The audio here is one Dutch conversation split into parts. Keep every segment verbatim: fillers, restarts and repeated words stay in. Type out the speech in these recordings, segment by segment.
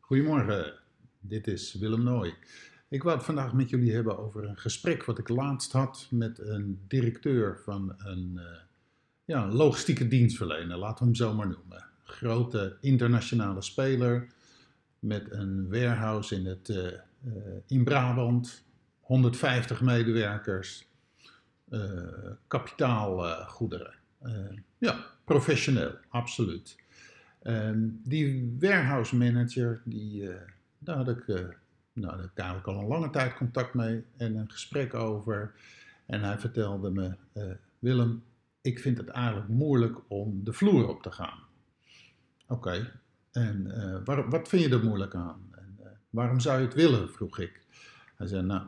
Goedemorgen, dit is Willem Nooy. Ik wou het vandaag met jullie hebben over een gesprek wat ik laatst had met een directeur van een uh, ja, logistieke dienstverlener, laten we hem zo maar noemen. Grote internationale speler met een warehouse in, het, uh, uh, in Brabant, honderdvijftig medewerkers, uh, kapitaalgoederen. Uh, ja, professioneel, absoluut. Um, die warehouse manager, die, uh, daar had ik, uh, nou, daar heb ik eigenlijk al een lange tijd contact mee en een gesprek over. En hij vertelde me, uh, Willem, ik vind het eigenlijk moeilijk om de vloer op te gaan. Oké, okay. en uh, waar, wat vind je er moeilijk aan? En, uh, waarom zou je het willen, vroeg ik. Hij zei, nou,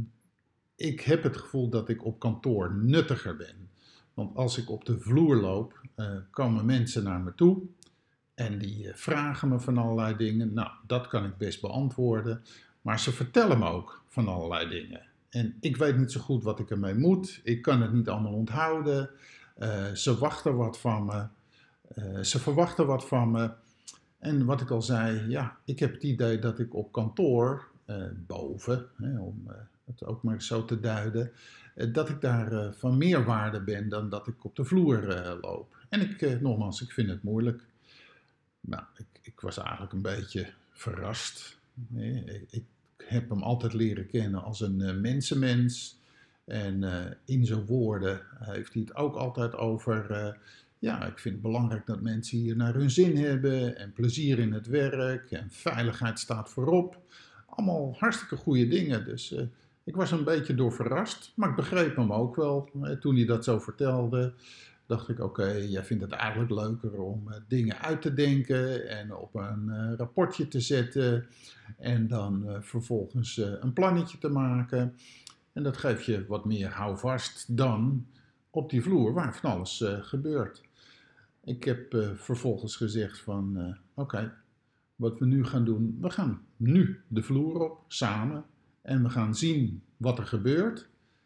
ik heb het gevoel dat ik op kantoor nuttiger ben. Want als ik op de vloer loop, uh, komen mensen naar me toe. En die vragen me van allerlei dingen. Nou, dat kan ik best beantwoorden. Maar ze vertellen me ook van allerlei dingen. En ik weet niet zo goed wat ik ermee moet. Ik kan het niet allemaal onthouden. Uh, ze wachten wat van me. Uh, ze verwachten wat van me. En wat ik al zei, ja, ik heb het idee dat ik op kantoor, uh, boven, hè, om uh, het ook maar zo te duiden, uh, dat ik daar uh, van meer waarde ben dan dat ik op de vloer uh, loop. En ik, uh, nogmaals, ik vind het moeilijk. Nou, ik, ik was eigenlijk een beetje verrast. Nee, ik, ik heb hem altijd leren kennen als een uh, mensenmens. En uh, in zijn woorden heeft hij het ook altijd over... Uh, ja, ik vind het belangrijk dat mensen hier naar hun zin hebben. En plezier in het werk. En veiligheid staat voorop. Allemaal hartstikke goede dingen. Dus uh, ik was een beetje door verrast. Maar ik begreep hem ook wel. Uh, toen hij dat zo vertelde... dacht ik, oké, okay, jij vindt het eigenlijk leuker om uh, dingen uit te denken en op een uh, rapportje te zetten en dan uh, vervolgens uh, een plannetje te maken. En dat geeft je wat meer houvast dan op die vloer waar van alles uh, gebeurt. Ik heb uh, vervolgens gezegd van, uh, oké, okay, wat we nu gaan doen, we gaan nu de vloer op, samen, en we gaan zien wat er gebeurt.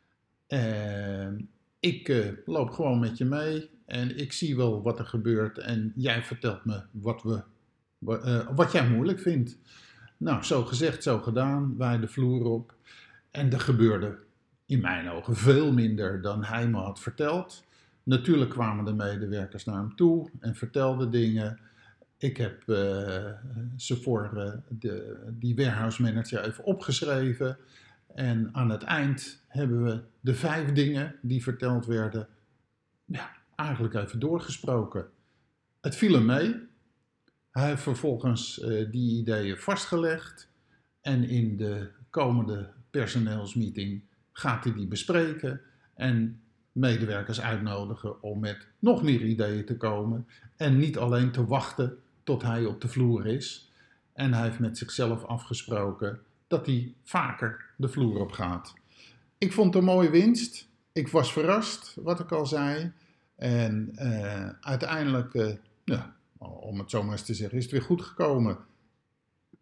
En... Uh, Ik uh, loop gewoon met je mee en ik zie wel wat er gebeurt en jij vertelt me wat, we, uh, wat jij moeilijk vindt. Nou, zo gezegd, zo gedaan, wij de vloer op. En er gebeurde in mijn ogen veel minder dan hij me had verteld. Natuurlijk kwamen de medewerkers naar hem toe en vertelden dingen. Ik heb uh, ze voor uh, de, die warehouse manager even opgeschreven. En aan het eind hebben we de vijf dingen die verteld werden, ja, eigenlijk even doorgesproken. Het viel hem mee. Hij heeft vervolgens uh, die ideeën vastgelegd. En in de komende personeelsmeeting gaat hij die bespreken. En medewerkers uitnodigen om met nog meer ideeën te komen. En niet alleen te wachten tot hij op de vloer is. En hij heeft met zichzelf afgesproken dat hij vaker de vloer op gaat. Ik vond het een mooie winst. Ik was verrast, wat ik al zei. En uh, uiteindelijk, uh, ja, om het zo maar eens te zeggen, is het weer goed gekomen.